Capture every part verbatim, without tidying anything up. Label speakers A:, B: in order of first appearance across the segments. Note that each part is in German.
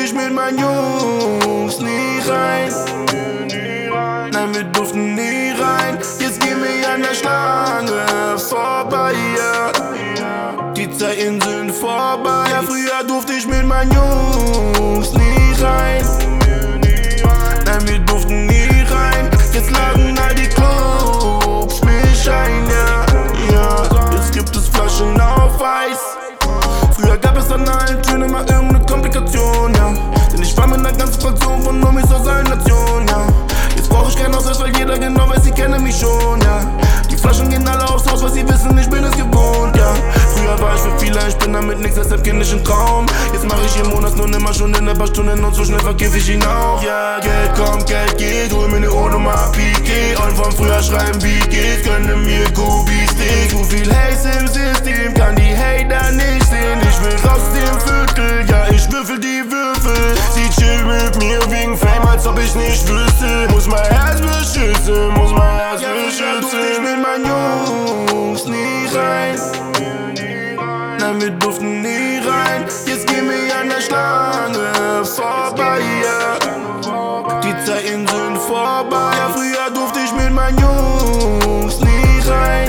A: ich mit meinen Jungs nie rein. Nein, wir durften nie rein. Jetzt gehen wir an der Schlange vorbei, ja. Die Zeiten sind vorbei. Ja, früher durfte ich mit meinen Jungs nie rein. Nein, wir durften nie rein. Jetzt laden all die Clubs mich ein, ja, ja. Jetzt gibt es Flaschen auf Eis. Früher gab es an allen Türen immer irgendeine Komplikation, ja. Denn ich war mit einer ganzen Fraktion von Homies aus allen Nationen, ja. Jetzt brauch ich keinen Ausweis, weil jeder genau weiß, sie kennen mich schon, ja. Die Flaschen gehen alle aufs Haus, weil sie wissen, ich bin es gewohnt, ja. Früher war ich für viele, ich bin damit nix, deshalb kenn ich einen Traum. Jetzt mach ich im Monat nur nimmer schon in ein paar Stunden und so schnell verkiff ich ihn auch, ja. Geld kommt, Geld geht, hol mir ne Audemars Piguet. Und von früher schreiben, wie geht's, gönne mir Kubi-Stick. Zu viel Haze im System, kann die Hater nicht sehen. Ich will raus dem Viertel, ja, ich würfel die Würfel. Sie chillt mit mir wegen Fame, als ob ich nicht wüsste. Muss mein Herz beschützen, muss mein Herz
B: ja,
A: beschützen. Ich mit meinen Jungs nie rein. Nein, wir durften nie rein. Jetzt gehen wir an der Schlange vorbei, ja. Die Zeiten sind vorbei. Ja, früher durfte ich mit meinen Jungs nie rein.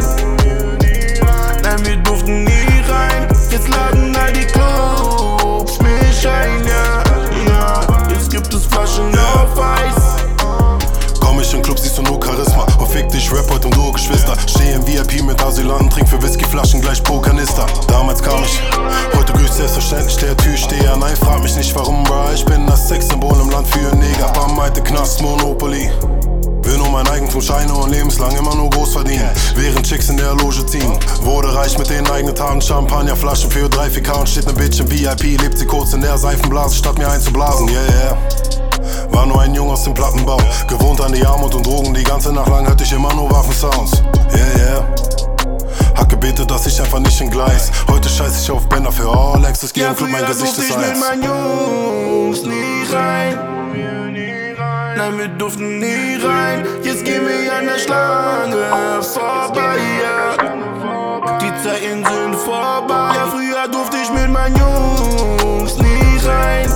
A: Nein, wir durften nie rein. Jetzt laden all die Clubs mich ein, ja, ja. Jetzt gibt es Flaschen auf Eis.
B: Komm ich in Club, siehst du nur Charisma. Und fick dich, Rap heute und du Geschwister. Steh im V I P mit Asylanten, trink für Whiskyflaschen gleich pro Kanister. Damals kam ich, heute grüßt selbstverständlich der Türsteher. Nein, frag mich nicht warum, bro, ich bin das Sexsymbol im Land für Neger. Bam, Meite, Knast, Monopoly. Will nur mein Eigentum, Scheine und lebenslang immer nur groß verdienen. Während Chicks in der Loge ziehen. Wurde reich mit den eigenen Taten, Champagnerflaschen für drei, vier K und steht ne Bitch im V I P. Lebt sie kurz in der Seifenblase, statt mir einzublasen, yeah, yeah. War nur ein Junge aus dem Plattenbau, gewohnt an die Armut und Drogen. Die ganze Nacht lang hörte ich immer nur Waffensounds, yeah, yeah. Hab gebetet, dass ich einfach nicht entgleis. Heute scheiß ich auf Bänder für all Access, geh
A: ja,
B: im Club, mein Gesicht ist
A: ich
B: eins.
A: mit meinen Jungs nie rein. Nein, wir durften nie rein. Jetzt gehen wir an der Schlange vorbei, ja. Die Zeiten sind vorbei. Ja, früher durfte ich mit meinen Jungs nie rein.